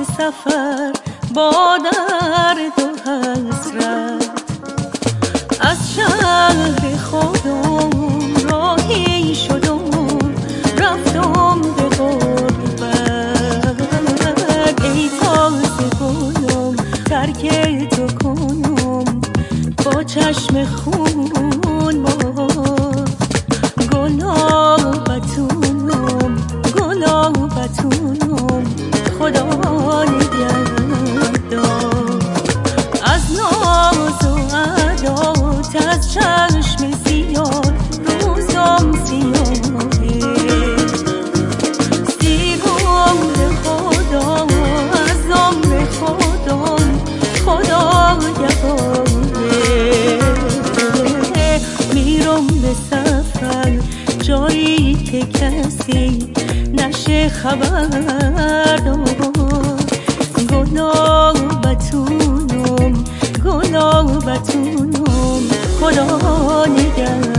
سفر با درد و حسرت از شهر خودم راهی شدم رفتم به غربت ای تازه گلم ترک تو کنم با چشم خون گلابتونم خدا نگهدار از ناز و عدات از چشم زیاد روزم سیاهه سیر عمر خدا از عمر خدا نگهداره میرم به سفر جایی که کسی نشه خبر دار گلابتونم خدا نگهدار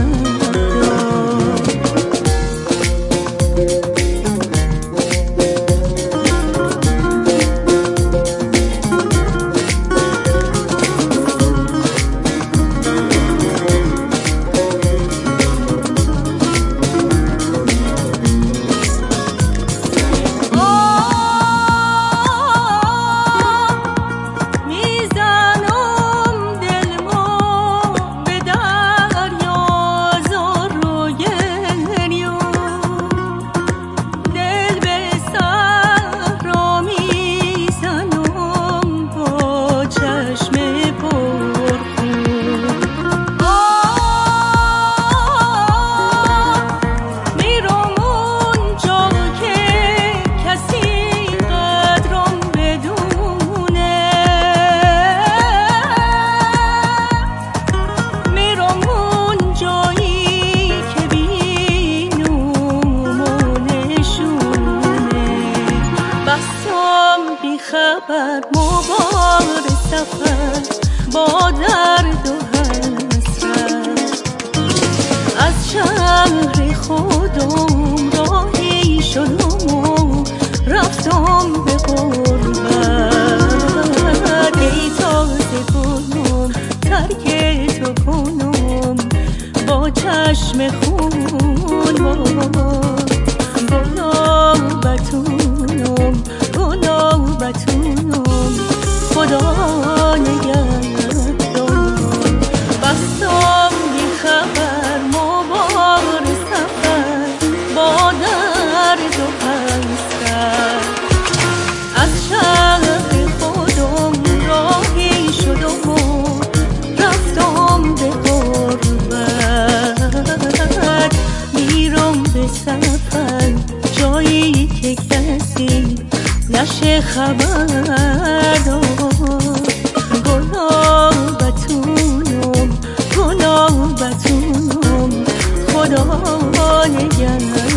خبر مبار سفر با درد و حسرت از شهر خودم راهی شدم و رفتم به غربت ای تازه گلم ترک تو کنم با چشم خون گلابتونم خدا نگهدار بستم بی خبر مبار سفر با درد و حسرت از شهر خودم راهی شدم و رفتم به غربت میرم به سفر جایی که کسی نشه خبر دار گلابتونم خدا نگهدار